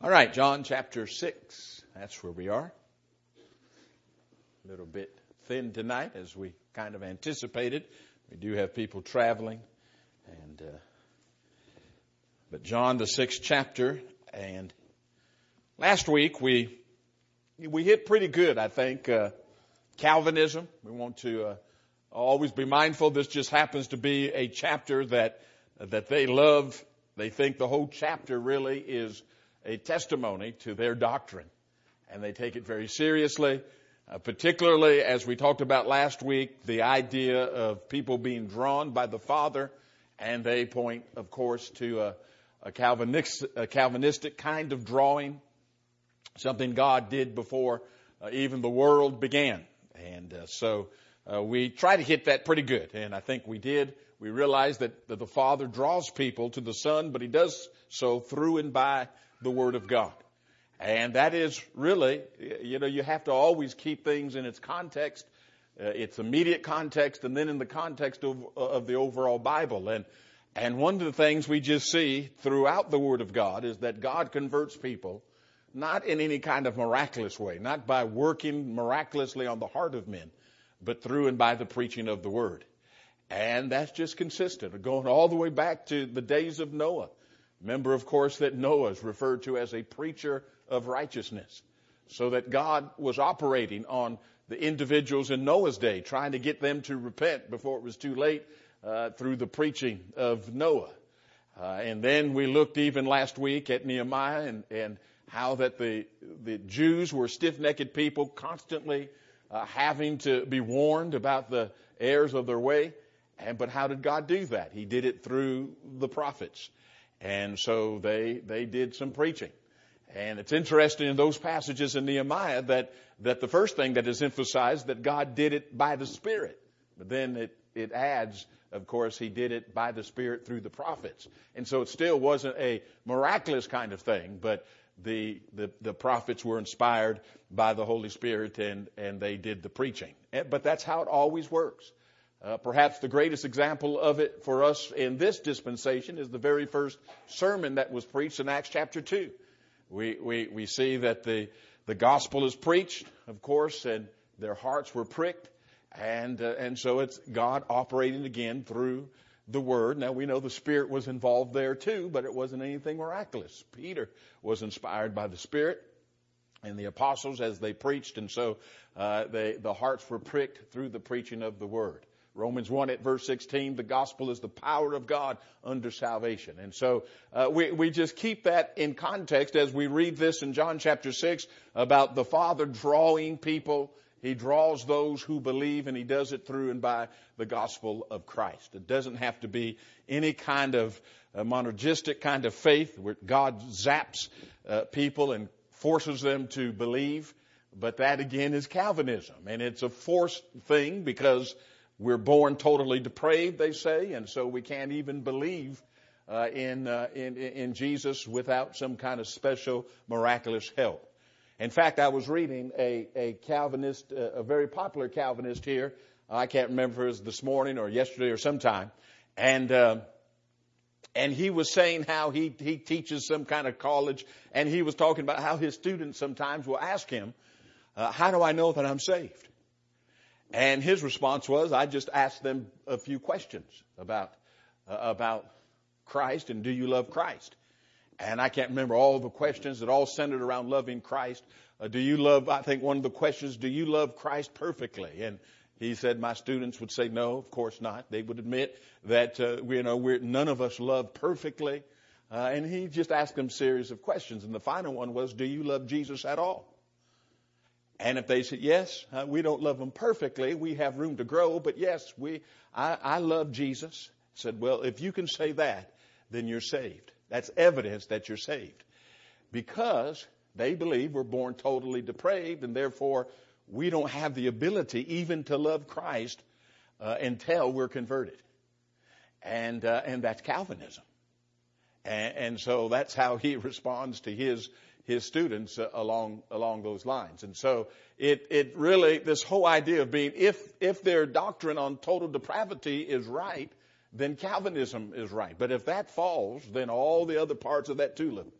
All right, John chapter 6. That's where we are. A little bit thin tonight as we kind of anticipated. We do have people traveling. But John, the 6th chapter. And last week we hit pretty good, I think, Calvinism. We want to always be mindful. This just happens to be a chapter that they love. They think the whole chapter really is a testimony to their doctrine. And they take it very seriously, particularly as we talked about last week, the idea of people being drawn by the Father. And they point, of course, to a Calvinistic kind of drawing, something God did before even the world began. And so we try to hit that pretty good. And I think we did. We realized that the Father draws people to the Son, but He does so through and by the Word of God. And that is really, you have to always keep things in its context, its immediate context, and then in the context of the overall Bible. And one of the things we just see throughout the Word of God is that God converts people not in any kind of miraculous way, not by working miraculously on the heart of men, but through and by the preaching of the Word. And that's just consistent, going all the way back to the days of Noah. Remember, of course, that Noah is referred to as a preacher of righteousness. So that God was operating on the individuals in Noah's day, trying to get them to repent before it was too late through the preaching of Noah. And then we looked even last week at Nehemiah and how that the Jews were stiff-necked people, constantly having to be warned about the errors of their way. But how did God do that? He did it through the prophets. And so they did some preaching. And it's interesting in those passages in Nehemiah that the first thing that is emphasized, that God did it by the Spirit. But then it adds, of course, He did it by the Spirit through the prophets. And so it still wasn't a miraculous kind of thing, but the prophets were inspired by the Holy Spirit and they did the preaching. But that's how it always works. Perhaps the greatest example of it for us in this dispensation is the very first sermon that was preached in Acts chapter 2. We see that the gospel is preached, of course, and their hearts were pricked. And so it's God operating again through the Word. Now we know the Spirit was involved there too, but it wasn't anything miraculous. Peter was inspired by the Spirit and the apostles as they preached. And so the hearts were pricked through the preaching of the Word. Romans 1 at verse 16, the gospel is the power of God unto salvation. And so we just keep that in context as we read this in John chapter 6 about the Father drawing people. He draws those who believe, and He does it through and by the gospel of Christ. It doesn't have to be any kind of monergistic kind of faith where God zaps people and forces them to believe. But that again is Calvinism. And it's a forced thing because we're born totally depraved, they say, and so we can't even believe in Jesus without some kind of special miraculous help. In fact, I was reading a Calvinist, a very popular Calvinist here. I can't remember if it was this morning or yesterday or sometime, and he was saying how he teaches some kind of college, and he was talking about how his students sometimes will ask him, "How do I know that I'm saved?" And his response was, I just asked them a few questions about Christ and do you love Christ? And I can't remember all the questions that all centered around loving Christ. I think one of the questions, do you love Christ perfectly? And he said, my students would say, no, of course not. They would admit that, none of us love perfectly. And he just asked them a series of questions. And the final one was, do you love Jesus at all? And if they said, yes, we don't love Him perfectly. We have room to grow. But yes, I love Jesus. I said, well, if you can say that, then you're saved. That's evidence that you're saved. Because they believe we're born totally depraved, and therefore we don't have the ability even to love Christ until we're converted. And that's Calvinism. And so that's how he responds to his students along those lines. And so it really, this whole idea of being, if their doctrine on total depravity is right, then Calvinism is right. But if that falls, then all the other parts of that tulip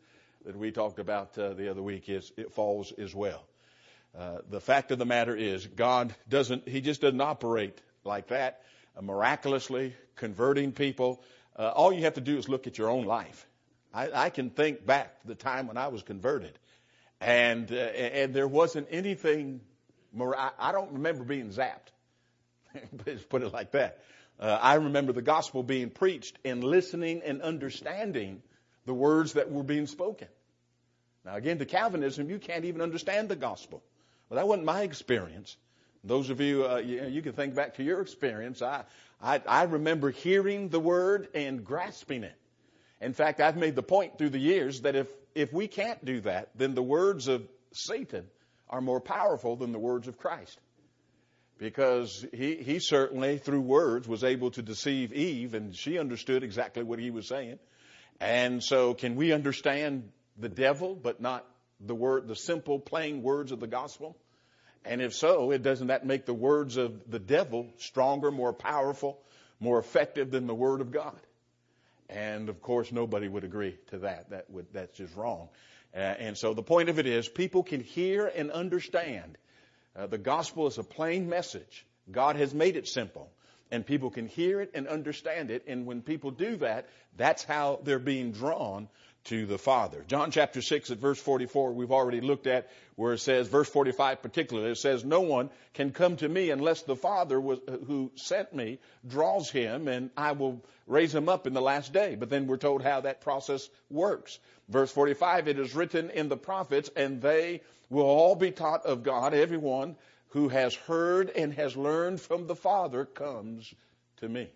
that we talked about the other week it falls as well. The fact of the matter is God he just doesn't operate like that, miraculously converting people. All you have to do is look at your own life. I can think back to the time when I was converted, and there wasn't anything. I don't remember being zapped. Let's put it like that. I remember the gospel being preached and listening and understanding the words that were being spoken. Now, again, to Calvinism, you can't even understand the gospel. Well, that wasn't my experience. Those of you, you can think back to your experience. I remember hearing the word and grasping it. In fact, I've made the point through the years that if we can't do that, then the words of Satan are more powerful than the words of Christ. Because he certainly, through words, was able to deceive Eve, and she understood exactly what he was saying. And so can we understand the devil, but not the simple, plain words of the gospel? And if so, doesn't that make the words of the devil stronger, more powerful, more effective than the word of God? And of course, nobody would agree to that. That's just wrong. And so the point of it is, people can hear and understand. The gospel is a plain message. God has made it simple. And people can hear it and understand it. And when people do that, that's how they're being drawn to the Father. John chapter 6 at verse 44, we've already looked at where it says, verse 45 particularly, it says, no one can come to me unless the Father who sent me draws him, and I will raise him up in the last day. But then we're told how that process works. Verse 45, it is written in the prophets, and they will all be taught of God. Everyone who has heard and has learned from the Father comes to me.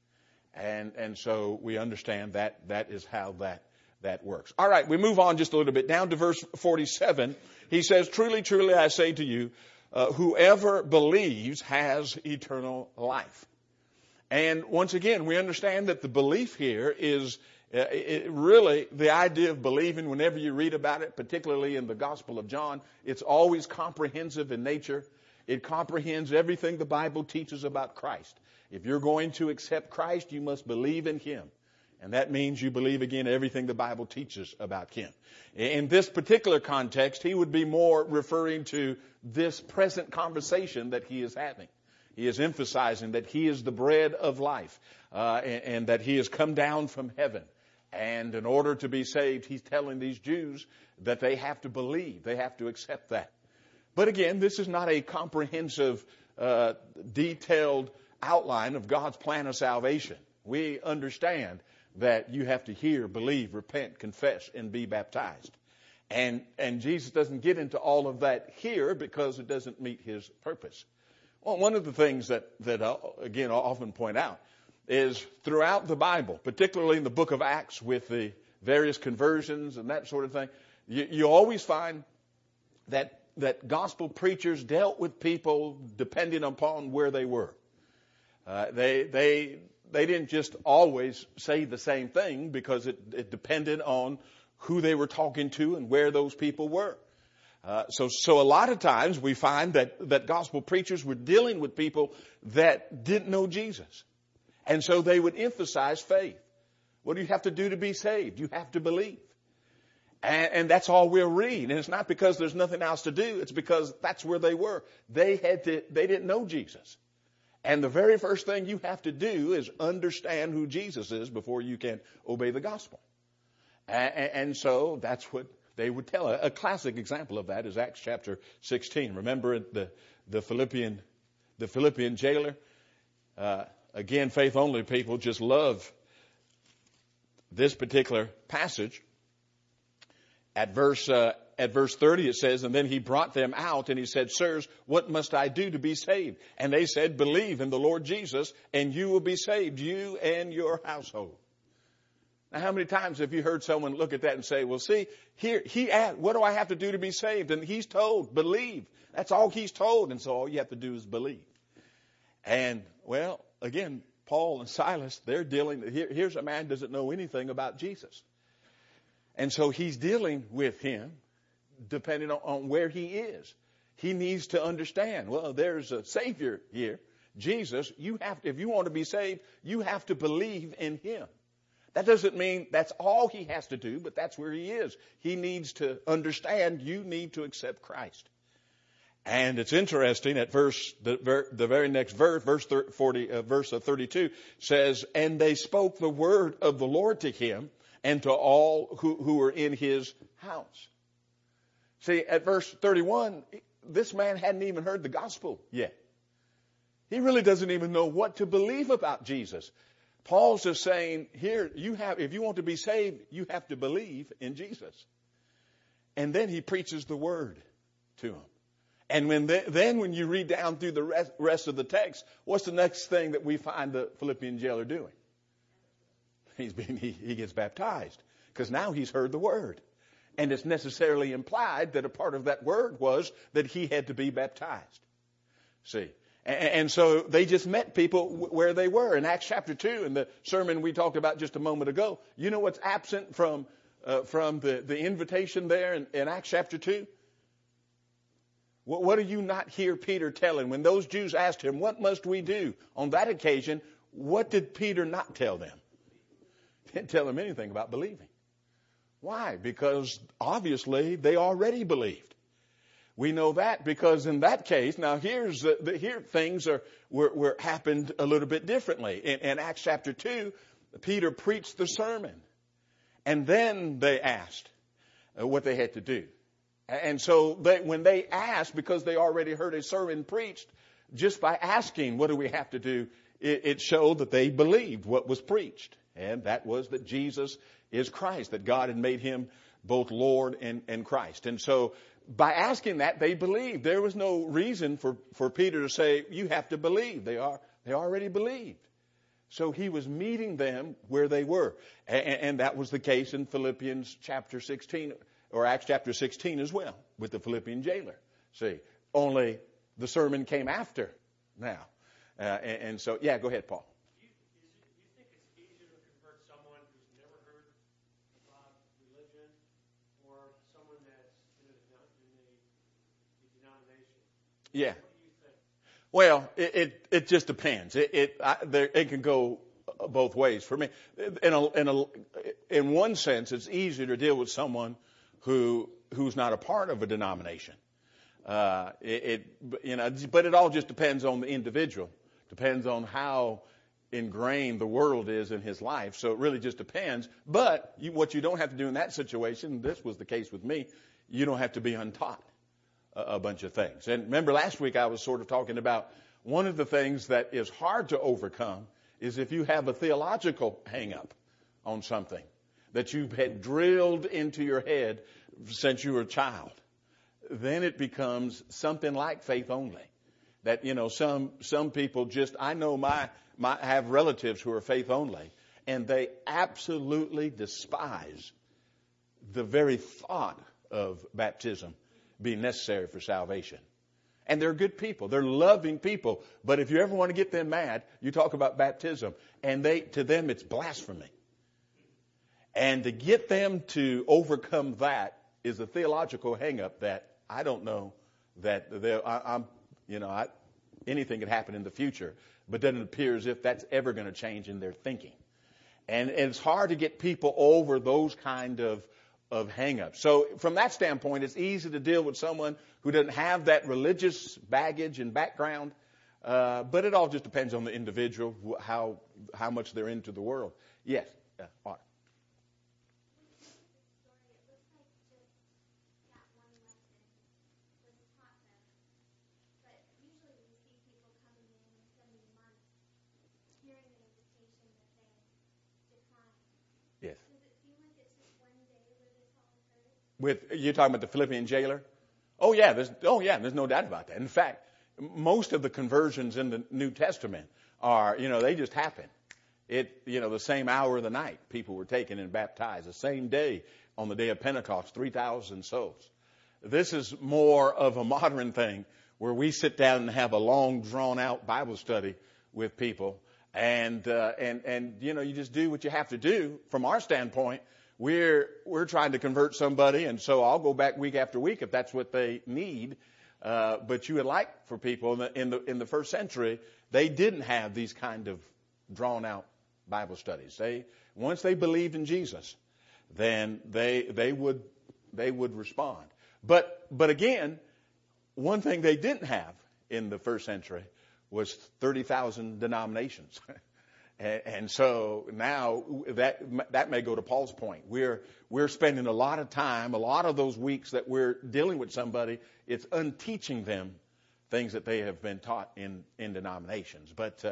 And so we understand that is how that works. All right, we move on just a little bit. Down to verse 47. He says, truly, truly, I say to you, whoever believes has eternal life. And once again, we understand that the belief here is really the idea of believing. Whenever you read about it, particularly in the Gospel of John, it's always comprehensive in nature. It comprehends everything the Bible teaches about Christ. If you're going to accept Christ, you must believe in him. And that means you believe, again, everything the Bible teaches about him. In this particular context, he would be more referring to this present conversation that he is having. He is emphasizing that he is the bread of life, and that he has come down from heaven. And in order to be saved, he's telling these Jews that they have to believe. They have to accept that. But again, this is not a comprehensive, detailed outline of God's plan of salvation. We understand that you have to hear, believe, repent, confess, and be baptized. And Jesus doesn't get into all of that here because it doesn't meet his purpose. Well, one of the things that again, I often point out is throughout the Bible, particularly in the book of Acts with the various conversions and that sort of thing, you always find that gospel preachers dealt with people depending upon where they were. They didn't just always say the same thing because it depended on who they were talking to and where those people were. So a lot of times we find that gospel preachers were dealing with people that didn't know Jesus. And so they would emphasize faith. What do you have to do to be saved? You have to believe. And that's all we'll read. And it's not because there's nothing else to do. It's because that's where they were. They didn't know Jesus. And the very first thing you have to do is understand who Jesus is before you can obey the gospel. And so that's what they would tell. A classic example of that is Acts chapter 16. Remember the Philippian jailer? Again, faith only people just love this particular passage. At verse 30 it says, and then he brought them out and he said, sirs, what must I do to be saved? And they said, believe in the Lord Jesus and you will be saved, you and your household. Now, how many times have you heard someone look at that and say, well, see, here, he asked, what do I have to do to be saved? And he's told, believe. That's all he's told. And so all you have to do is believe. And, well, again, Paul and Silas, they're dealing, here's a man who doesn't know anything about Jesus. And so he's dealing with him depending on where he is. He needs to understand, well, there's a Savior here, Jesus. If you want to be saved, you have to believe in him. That doesn't mean that's all he has to do, but that's where he is. He needs to understand you need to accept Christ. And it's interesting at the very next verse, verse 32 says, and they spoke the word of the Lord to him and to all who were in his house. See, at verse 31, this man hadn't even heard the gospel yet. He really doesn't even know what to believe about Jesus. Paul's just saying, here, if you want to be saved, you have to believe in Jesus. And then he preaches the word to him. And when you read down through the rest of the text, what's the next thing that we find the Philippian jailer doing? He gets baptized because now he's heard the word. And it's necessarily implied that a part of that word was that he had to be baptized. See? And so they just met people where they were. In Acts chapter 2, in the sermon we talked about just a moment ago, you know what's absent from the invitation there in Acts chapter 2? What do you not hear Peter telling? When those Jews asked him, what must we do? On that occasion, what did Peter not tell them? He didn't tell them anything about believing. Why? Because obviously they already believed. We know that because in that case, now here things were happened a little bit differently. In Acts chapter 2, Peter preached the sermon. And then they asked what they had to do. And so when they asked, because they already heard a sermon preached, just by asking, what do we have to do? It showed that they believed what was preached. And that was that Jesus is Christ, that God had made him both Lord and Christ. And so by asking that, they believed. There was no reason for Peter to say, you have to believe. They already believed. So he was meeting them where they were. And that was the case in Philippians chapter 16, or Acts chapter 16 as well, with the Philippian jailer. See, only the sermon came after now. And so, yeah, go ahead, Paul. You think it's easier to convert someone who's never heard about religion or someone that's in a denomination? Yeah. What do you think? Well, it just depends. It can go both ways. For me, in one sense, it's easier to deal with someone who's not a part of a denomination. But it all just depends on the individual. Depends on how ingrained the world is in his life. So it really just depends. But what you don't have to do in that situation, this was the case with me, you don't have to be untaught a bunch of things. And remember last week I was sort of talking about one of the things that is hard to overcome is if you have a theological hang-up on something that you've had drilled into your head since you were a child. Then it becomes something like faith only. That, some people I know I have relatives who are faith only, and they absolutely despise the very thought of baptism being necessary for salvation. And they're good people. They're loving people. But if you ever want to get them mad, you talk about baptism, and to them it's blasphemy. And to get them to overcome that is a theological hang-up that I don't know that anything could happen in the future, but doesn't appear as if that's ever going to change in their thinking. And it's hard to get people over those kind of hang-ups. So from that standpoint, it's easy to deal with someone who doesn't have that religious baggage and background, but it all just depends on the individual, how much they're into the world. Yes, Art. Yes. You're talking about the Philippian jailer? Oh yeah, there's no doubt about that. In fact, most of the conversions in the New Testament are, they just happen. The same hour of the night, people were taken and baptized. The same day, on the day of Pentecost, 3,000 souls. This is more of a modern thing where we sit down and have a long, drawn-out Bible study with people. And you just do what you have to do. From our standpoint, we're trying to convert somebody, and so I'll go back week after week if that's what they need. But you would like for people in the first century, they didn't have these kind of drawn out Bible studies. Once they believed in Jesus, then they would respond. But again, one thing they didn't have in the first century was 30,000 denominations. And so now that may go to Paul's point. We're spending a lot of time, a lot of those weeks that we're dealing with somebody, it's unteaching them things that they have been taught in denominations. But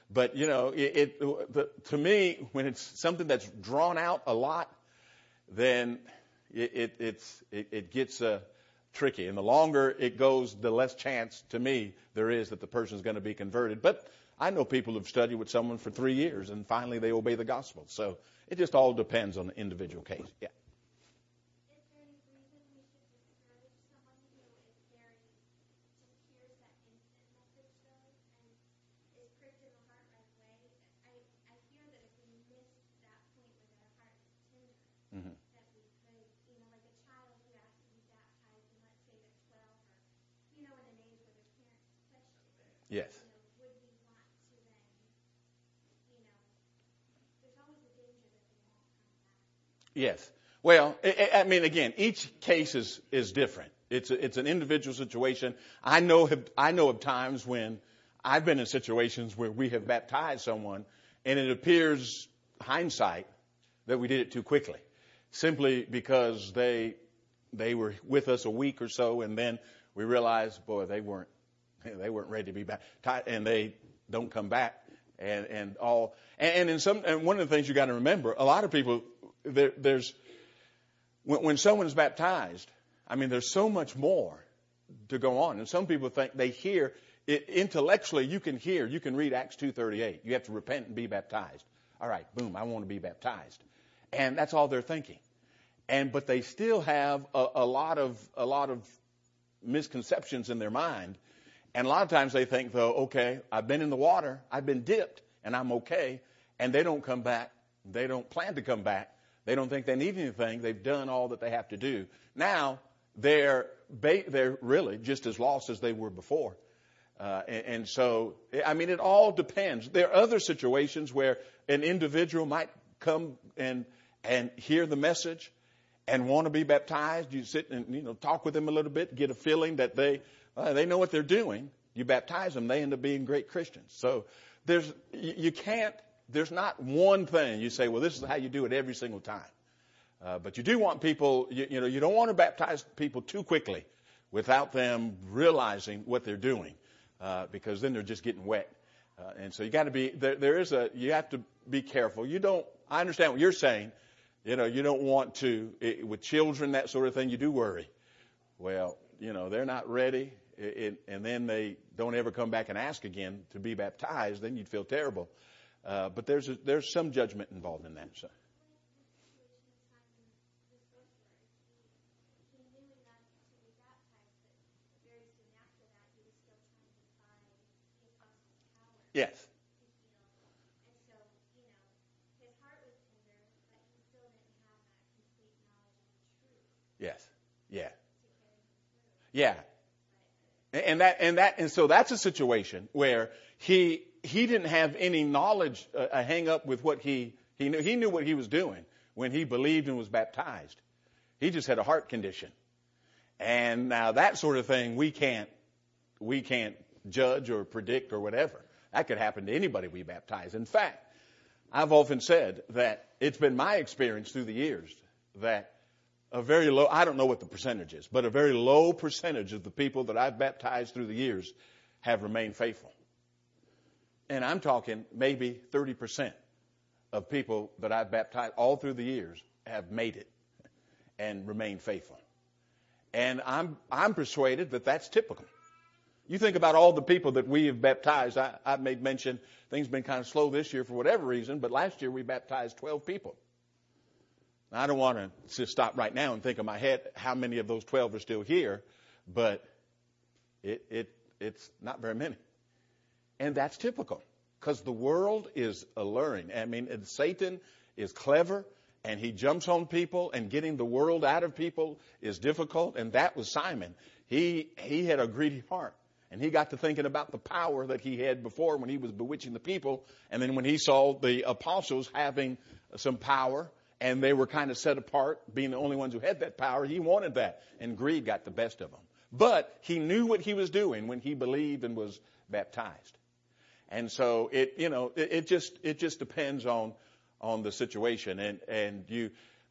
to me, when it's something that's drawn out a lot, then it gets tricky. And the longer it goes, the less chance to me there is that the person is going to be converted. But I know people who've studied with someone for 3 years and finally they obey the gospel. So it just all depends on the individual case. Yeah. Is there any reason we should discourage someone who is very, just hears that instant message though, and is pricked in the heart right away? I hear that if we miss that point where their heart is tender, Mm-hmm. that we could, like a child who asks to be baptized, and let's say they're 12 or, in an age where their parents question. Yes. Would we want to then, there's always the danger that they won't come back. Yes. Well, I mean, again, each case is different. It's an individual situation. I know of times when I've been in situations where we have baptized someone, and it appears, hindsight, that we did it too quickly, simply because they were with us a week or so, and then we realized, boy, they weren't ready to be baptized, and they don't come back, and one of the things you got to remember, a lot of people when someone is baptized, I mean, there's so much more to go on, and some people think they hear it intellectually. You can read Acts 2:38. You have to repent and be baptized. All right, boom, I want to be baptized, and that's all they're thinking. But they still have a lot of misconceptions in their mind. And a lot of times they think, though, okay, I've been in the water, I've been dipped, and I'm okay. And they don't come back. They don't plan to come back. They don't think they need anything. They've done all that they have to do. Now they're really just as lost as they were before. And so, I mean, it all depends. There are other situations where an individual might come and hear the message and want to be baptized. You sit and talk with them a little bit, get a feeling that they know what they're doing. You baptize them, they end up being great Christians. So there's not one thing you say, well, this is how you do it every single time. But you do want people, you don't want to baptize people too quickly without them realizing what they're doing, because then they're just getting wet. And so you got to be, you have to be careful. I understand what you're saying. You don't want to, with children, that sort of thing, you do worry. Well, they're not ready, and then they don't ever come back and ask again to be baptized, then you'd feel terrible. But there's some judgment involved in that. So. Yes. And so, his heart was tender, but he still didn't have that complete knowledge of the truth. Yes. Yeah. Yeah. And so that's a situation where he didn't have any knowledge, a hang up with what he knew. He knew what he was doing when he believed and was baptized. He just had a heart condition. And now that sort of thing we can't judge or predict or whatever. That could happen to anybody we baptize. In fact, I've often said that it's been my experience through the years that a very low, I don't know what the percentage is, but a very low percentage of the people that I've baptized through the years have remained faithful. And I'm talking maybe 30% of people that I've baptized all through the years have made it and remained faithful. And I'm persuaded that that's typical. You think about all the people that we have baptized. I've made mention, things have been kind of slow this year for whatever reason, but last year we baptized 12 people. Now, I don't want to just stop right now and think in my head how many of those 12 are still here, but it's not very many. And that's typical because the world is alluring. I mean, Satan is clever, and he jumps on people, and getting the world out of people is difficult, and that was Simon. He had a greedy heart. And he got to thinking about the power that he had before when he was bewitching the people. And then when he saw the apostles having some power and they were kind of set apart, being the only ones who had that power, he wanted that. And greed got the best of him. But he knew what he was doing when he believed and was baptized. And so it just depends on the situation. And you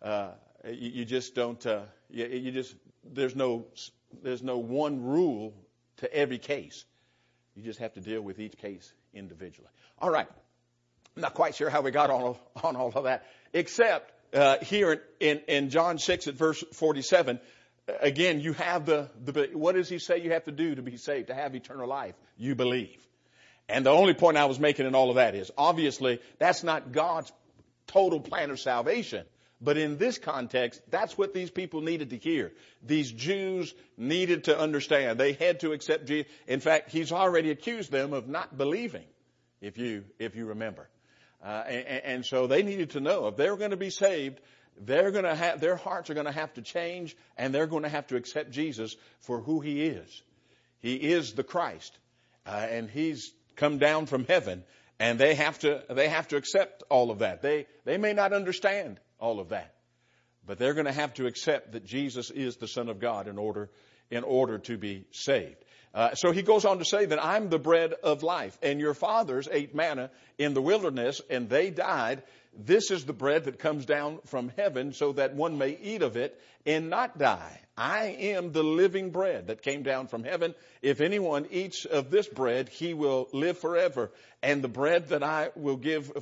just don't, there's no one rule to every case. You just have to deal with each case individually. All right. I'm not quite sure how we got on all of that, except here in John 6 at verse 47, again, you have what does he say you have to do to be saved, to have eternal life? You believe. And the only point I was making in all of that is, obviously, that's not God's total plan of salvation. But in this context, that's what these people needed to hear. These Jews needed to understand. They had to accept Jesus. In fact, he's already accused them of not believing, if you remember. And so they needed to know if they're going to be saved, their hearts are going to have to change, and they're going to have to accept Jesus for who he is. He is the Christ, and he's come down from heaven, and they have to accept all of that. They may not understand all of that, but they're going to have to accept that Jesus is the Son of God in order to be saved. So he goes on to say that I'm the bread of life, and your fathers ate manna in the wilderness, and they died. This is the bread that comes down from heaven so that one may eat of it and not die. I am the living bread that came down from heaven. If anyone eats of this bread, he will live forever. And the bread that I will give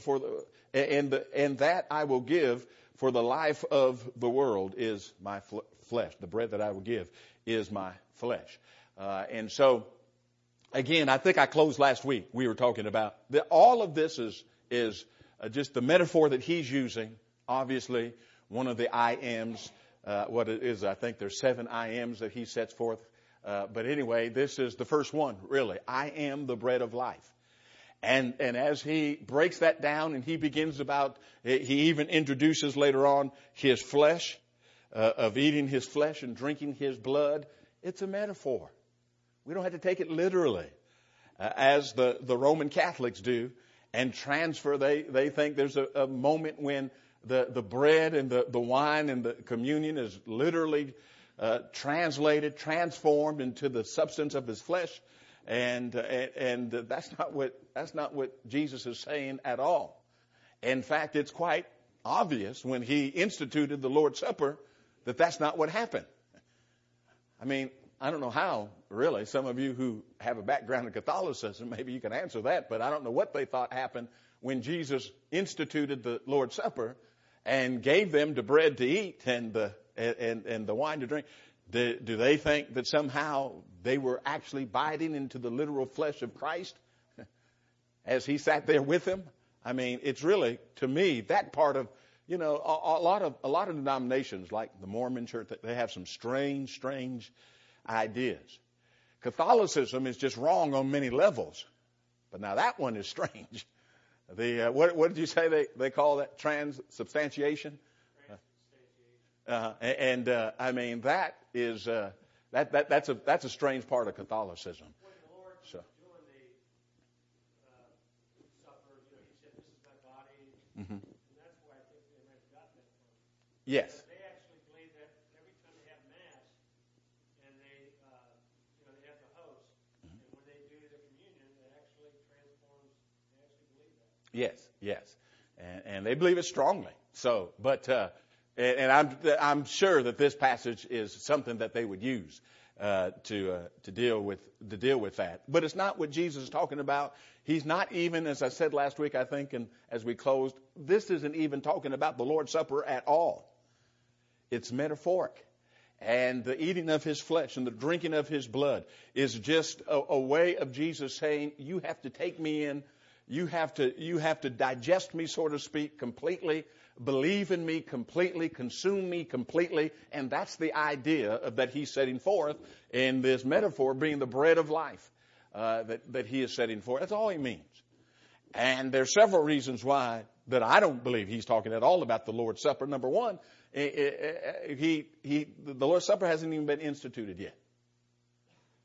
that I will give for the life of the world is my flesh. The bread that I will give is my flesh. And so, again, I think I closed last week. We were talking about that all of this is just the metaphor that he's using. Obviously, one of the I ams, what it is, I think there's 7 I ams that he sets forth. But anyway, this is the first one, really. I am the bread of life. And as he breaks that down and he even introduces later on his flesh, of eating his flesh and drinking his blood. It's a metaphor. We don't have to take it literally, as the Roman Catholics do, and transfer. They think there's a moment when the bread and the wine and the communion is literally transformed into the substance of his flesh. And that's not what Jesus is saying at all. In fact, it's quite obvious when he instituted the Lord's Supper that that's not what happened. I mean, I don't know how, really. Some of you who have a background in Catholicism, maybe you can answer that, but I don't know what they thought happened when Jesus instituted the Lord's Supper and gave them the bread to eat and the wine to drink. Do they think that somehow they were actually biting into the literal flesh of Christ as he sat there with them? I mean, it's really, to me, that part of, a lot of denominations like the Mormon Church, they have some strange ideas. Catholicism is just wrong on many levels, but now that one is strange. What did you say they call that? Transubstantiation? I mean, that is that's a strange part of Catholicism. When the Lord was doing the supper, he said, "This is my body," and that's why I think they might have gotten that from. Yes. But they actually believe that every time they have Mass and they have the host, and when they do the communion, it actually transforms. They actually believe that. Yes, and they believe it strongly. So, but. And I'm sure that this passage is something that they would use to deal with that. But it's not what Jesus is talking about. He's not even, as I said last week, I think, and as we closed, this isn't even talking about the Lord's Supper at all. It's metaphoric. And the eating of his flesh and the drinking of his blood is just a way of Jesus saying, you have to take me in. You have to digest me, so to speak, completely. Believe in me completely, consume me completely, and that's the idea that he's setting forth in this metaphor, being the bread of life that he is setting forth. That's all he means. And there's several reasons why that I don't believe he's talking at all about the Lord's Supper. Number one, the Lord's Supper hasn't even been instituted yet.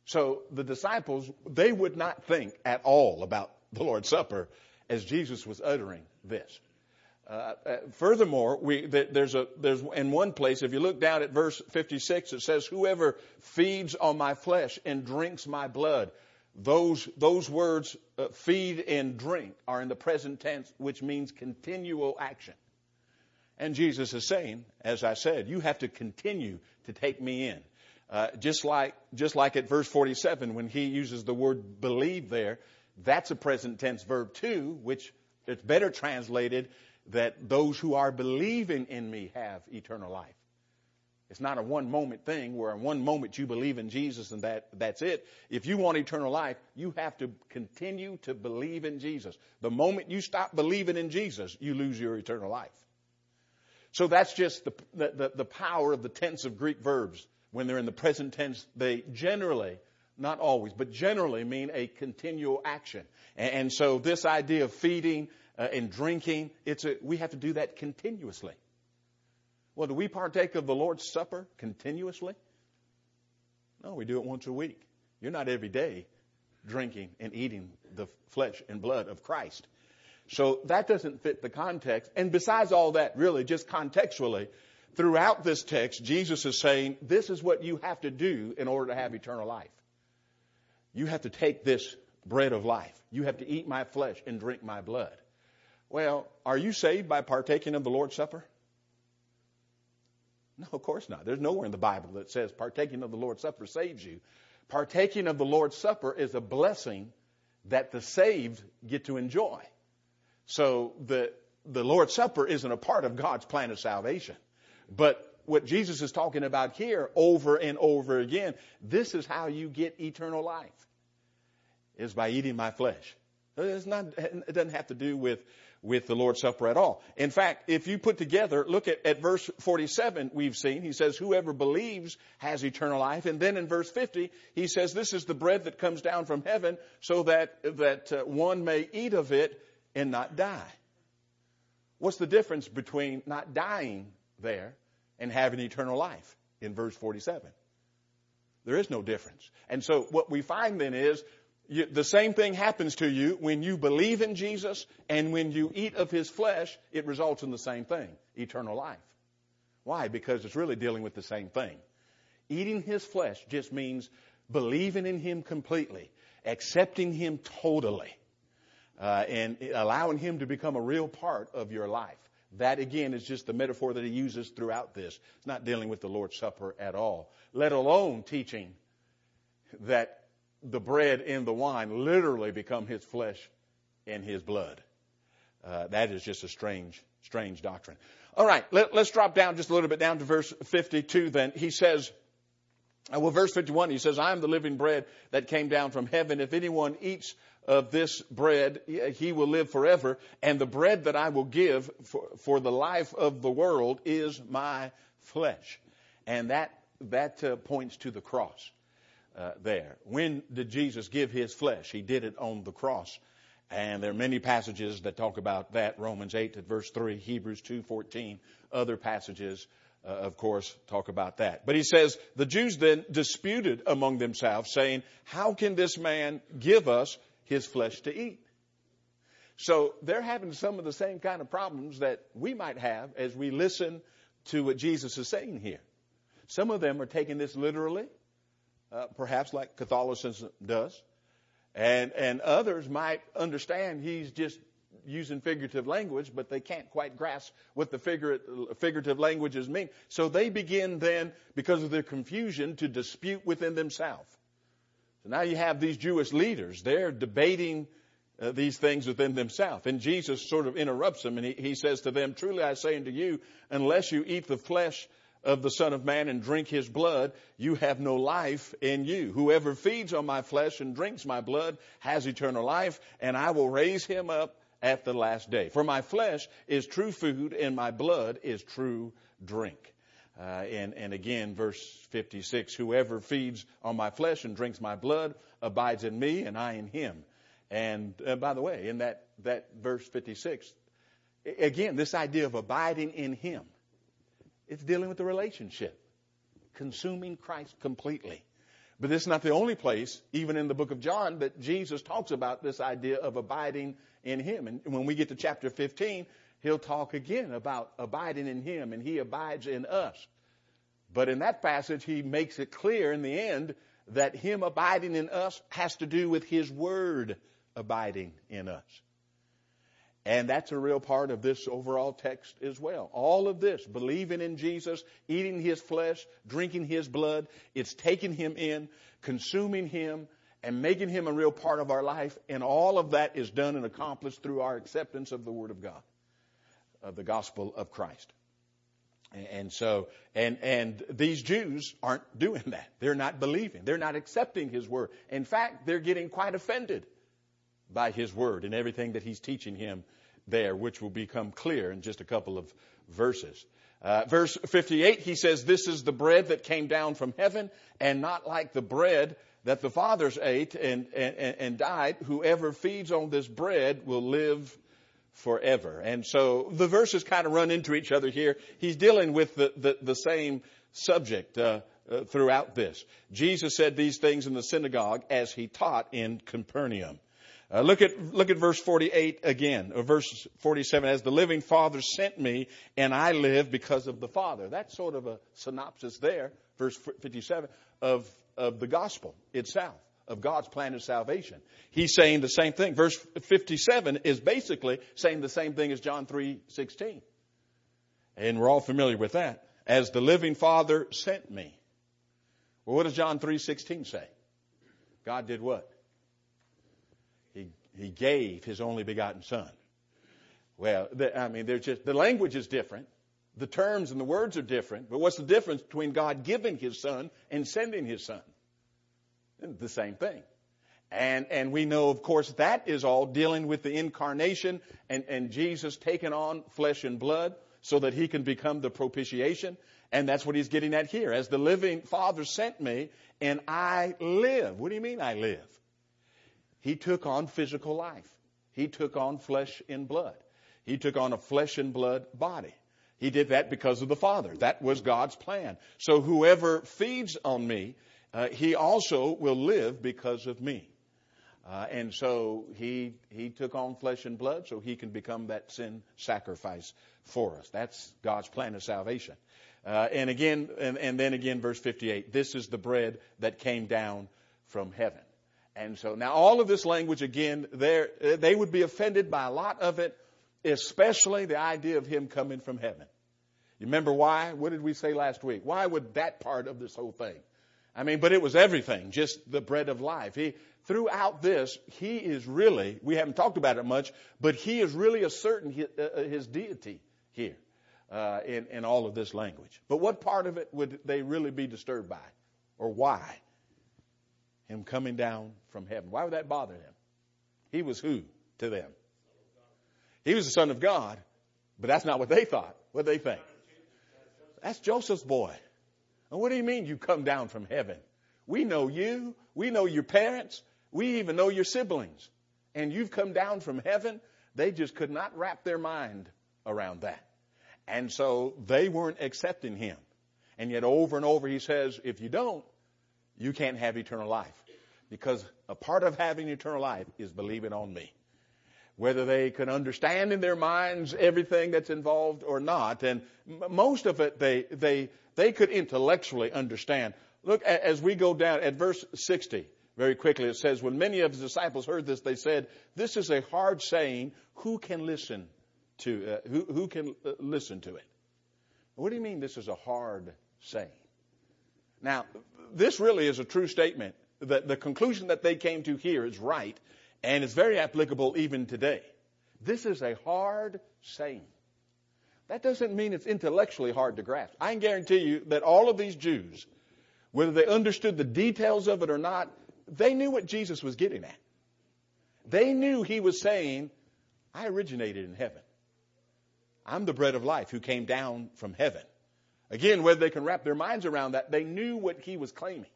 So the disciples, they would not think at all about the Lord's Supper as Jesus was uttering this. Furthermore, there's in one place, if you look down at verse 56, it says, whoever feeds on my flesh and drinks my blood. Those words, feed and drink, are in the present tense, which means continual action. And Jesus is saying, as I said, you have to continue to take me in. Just like at verse 47, when he uses the word believe there, that's a present tense verb too, which it's better translated that those who are believing in me have eternal life. It's not a one moment thing where in one moment you believe in Jesus and that's it. If you want eternal life, you have to continue to believe in Jesus. The moment you stop believing in Jesus, you lose your eternal life. So that's just the power of the tense of Greek verbs. When they're in the present tense, they generally, not always, but generally mean a continual action. And so this idea of feeding and drinking, we have to do that continuously. Well, do we partake of the Lord's Supper continuously? No, we do it once a week. You're not every day drinking and eating the flesh and blood of Christ. So that doesn't fit the context. And besides all that, really, just contextually, throughout this text, Jesus is saying, this is what you have to do in order to have eternal life. You have to take this bread of life. You have to eat my flesh and drink my blood. Well, are you saved by partaking of the Lord's Supper? No, of course not. There's nowhere in the Bible that says partaking of the Lord's Supper saves you. Partaking of the Lord's Supper is a blessing that the saved get to enjoy. So the Lord's Supper isn't a part of God's plan of salvation. But what Jesus is talking about here over and over again, this is how you get eternal life, is by eating my flesh. It doesn't have to do with the Lord's Supper at all. In fact, if you put together, look at verse 47 we've seen. He says, whoever believes has eternal life. And then in verse 50, he says, this is the bread that comes down from heaven so that one may eat of it and not die. What's the difference between not dying there and having eternal life in verse 47? There is no difference. And so what we find then is the same thing happens to you when you believe in Jesus, and when you eat of his flesh, it results in the same thing, eternal life. Why? Because it's really dealing with the same thing. Eating his flesh just means believing in him completely, accepting him totally, and allowing him to become a real part of your life. That, again, is just the metaphor that he uses throughout this. It's not dealing with the Lord's Supper at all, let alone teaching that the bread and the wine literally become his flesh and his blood. That is just a strange doctrine. All right, let's drop down just a little bit down to verse 52 then. He says, verse 51, he says, I am the living bread that came down from heaven. If anyone eats of this bread, he will live forever. And the bread that I will give for the life of the world is my flesh. And that points to the cross. There. When did Jesus give his flesh? He did it on the cross. And there are many passages that talk about that. Romans 8 at verse 3, Hebrews 2:14. Other passages, of course, talk about that. But he says, the Jews then disputed among themselves, saying, how can this man give us his flesh to eat? So they're having some of the same kind of problems that we might have as we listen to what Jesus is saying here. Some of them are taking this literally. Perhaps like Catholicism does. And others might understand he's just using figurative language, but they can't quite grasp what the figurative languages mean. So they begin then, because of their confusion, to dispute within themselves. So now you have these Jewish leaders. They're debating these things within themselves. And Jesus sort of interrupts them, and he says to them, truly I say unto you, unless you eat the flesh of the Son of Man and drink his blood, you have no life in you. Whoever feeds on my flesh and drinks my blood has eternal life, and I will raise him up at the last day. For my flesh is true food, and my blood is true drink. And again, verse 56, whoever feeds on my flesh and drinks my blood abides in me, and I in him. And by the way, in that verse 56, again, this idea of abiding in him, it's dealing with the relationship, consuming Christ completely. But this is not the only place, even in the book of John, that Jesus talks about this idea of abiding in him. And when we get to chapter 15, he'll talk again about abiding in him, and he abides in us. But in that passage, he makes it clear in the end that him abiding in us has to do with his word abiding in us. And that's a real part of this overall text as well. All of this, believing in Jesus, eating his flesh, drinking his blood, it's taking him in, consuming him, and making him a real part of our life. And all of that is done and accomplished through our acceptance of the Word of God, of the gospel of Christ. And so, and these Jews aren't doing that. They're not believing. They're not accepting his word. In fact, they're getting quite offended by his word and everything that he's teaching him there, which will become clear in just a couple of verses. Verse 58, he says, "This is the bread that came down from heaven, and not like the bread that the fathers ate and died. Whoever feeds on this bread will live forever." And so the verses kind of run into each other here. He's dealing with the same subject throughout this. Jesus said these things in the synagogue as he taught in Capernaum. Look at verse 48 again, or verse 47. "As the living Father sent me, and I live because of the Father." That's sort of a synopsis there, verse 57, of the gospel itself, of God's plan of salvation. He's saying the same thing. Verse 57 is basically saying the same thing as John 3:16. And we're all familiar with that. "As the living Father sent me." Well, what does John 3:16 say? God did what? He gave his only begotten Son. Well, the language is different. The terms and the words are different. But what's the difference between God giving his Son and sending his Son? The same thing. And we know, of course, that is all dealing with the incarnation and Jesus taking on flesh and blood so that he can become the propitiation. And that's what he's getting at here. "As the living Father sent me, and I live." What do you mean I live? He took on physical life. He took on flesh and blood. He took on a flesh and blood body. He did that because of the Father. That was God's plan. So whoever feeds on me, he also will live because of me. And so he took on flesh and blood so he can become that sin sacrifice for us. That's God's plan of salvation. And then again, verse 58, "This is the bread that came down from heaven." And so now all of this language, again, they would be offended by a lot of it, especially the idea of him coming from heaven. You remember why? What did we say last week? Why would that part of this whole thing? But it was everything, just the bread of life. Throughout this, he is really, we haven't talked about it much, but he is really asserting his deity here in all of this language. But what part of it would they really be disturbed by? Or why? Him coming down from heaven. Why would that bother them? He was who to them? He was the Son of God, but that's not what they thought. What they think? That's Joseph's boy. And what do you mean you come down from heaven? We know you. We know your parents. We even know your siblings. And you've come down from heaven. They just could not wrap their mind around that. And so they weren't accepting him. And yet over and over he says, if you don't, you can't have eternal life. Because a part of having eternal life is believing on me. Whether they can understand in their minds everything that's involved or not. And most of it they could intellectually understand. Look, as we go down at verse 60, very quickly, it says, when many of his disciples heard this, they said, "This is a hard saying. Who can listen to who can listen to it?" What do you mean this is a hard saying? Now, this really is a true statement. The conclusion that they came to here is right, and it's very applicable even today. This is a hard saying. That doesn't mean it's intellectually hard to grasp. I can guarantee you that all of these Jews, whether they understood the details of it or not, they knew what Jesus was getting at. They knew he was saying, I originated in heaven. I'm the bread of life who came down from heaven. Again, whether they can wrap their minds around that, they knew what he was claiming.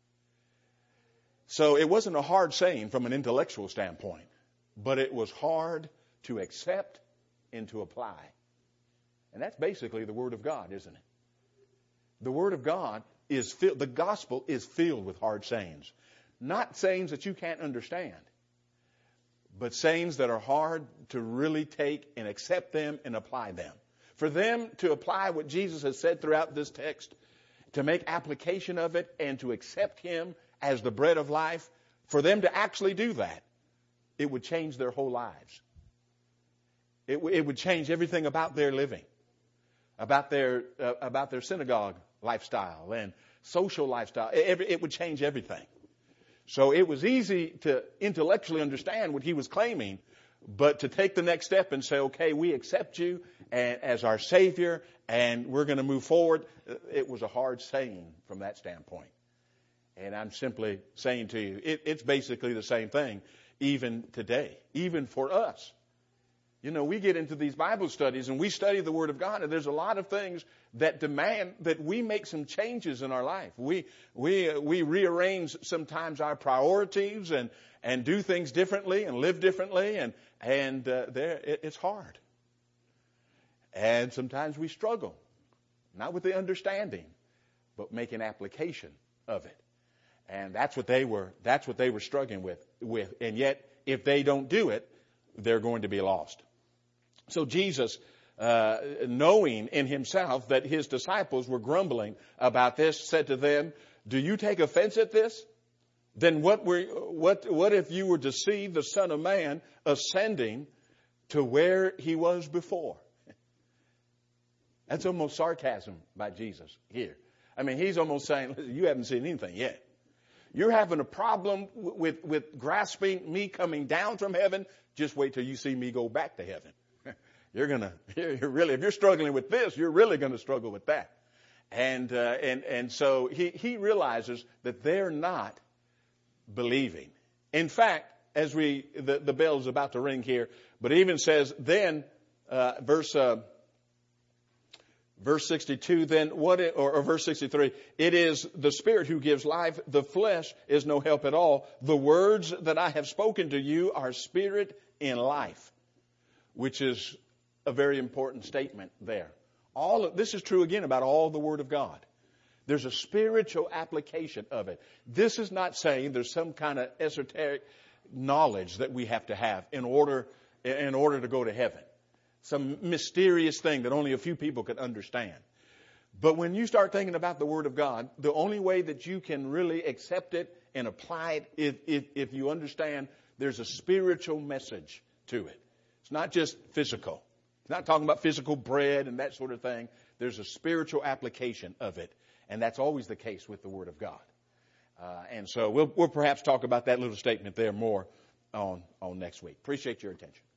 So it wasn't a hard saying from an intellectual standpoint, but it was hard to accept and to apply. And that's basically the Word of God, isn't it? The Word of God is filled, the gospel is filled with hard sayings. Not sayings that you can't understand, but sayings that are hard to really take and accept them and apply them. For them to apply what Jesus has said throughout this text, to make application of it and to accept him as the bread of life, for them to actually do that, it would change their whole lives. It would change everything about their living, about their synagogue lifestyle and social lifestyle. It would change everything. So it was easy to intellectually understand what he was claiming, but to take the next step and say, okay, we accept you as our Savior and we're going to move forward, it was a hard saying from that standpoint. And I'm simply saying to you, it's basically the same thing even today, even for us. You know, we get into these Bible studies and we study the Word of God, and there's a lot of things that demand that we make some changes in our life. We rearrange sometimes our priorities and do things differently and live differently, and it's hard. And sometimes we struggle, not with the understanding, but making application of it. And that's what they were struggling with. And yet, if they don't do it, they're going to be lost. So Jesus, knowing in himself that his disciples were grumbling about this, said to them, "Do you take offense at this? Then what if you were to see the Son of Man ascending to where he was before?" That's almost sarcasm by Jesus here. I mean, he's almost saying, listen, you haven't seen anything yet. You're having a problem with grasping me coming down from heaven. Just wait till you see me go back to heaven. If you're struggling with this, you're really going to struggle with that. And so he realizes that they're not believing. In fact, as the bell is about to ring here, but it even says then, Verse 62, then or verse 63, it is the Spirit who gives life. The flesh is no help at all. The words that I have spoken to you are spirit and life, which is a very important statement there. This is true again about all the Word of God. There's a spiritual application of it. This is not saying there's some kind of esoteric knowledge that we have to have in order to go to heaven. Some mysterious thing that only a few people can understand. But when you start thinking about the Word of God, the only way that you can really accept it and apply it if you understand there's a spiritual message to it. It's not just physical. It's not talking about physical bread and that sort of thing. There's a spiritual application of it. And that's always the case with the Word of God. And so we'll perhaps talk about that little statement there more on next week. Appreciate your attention.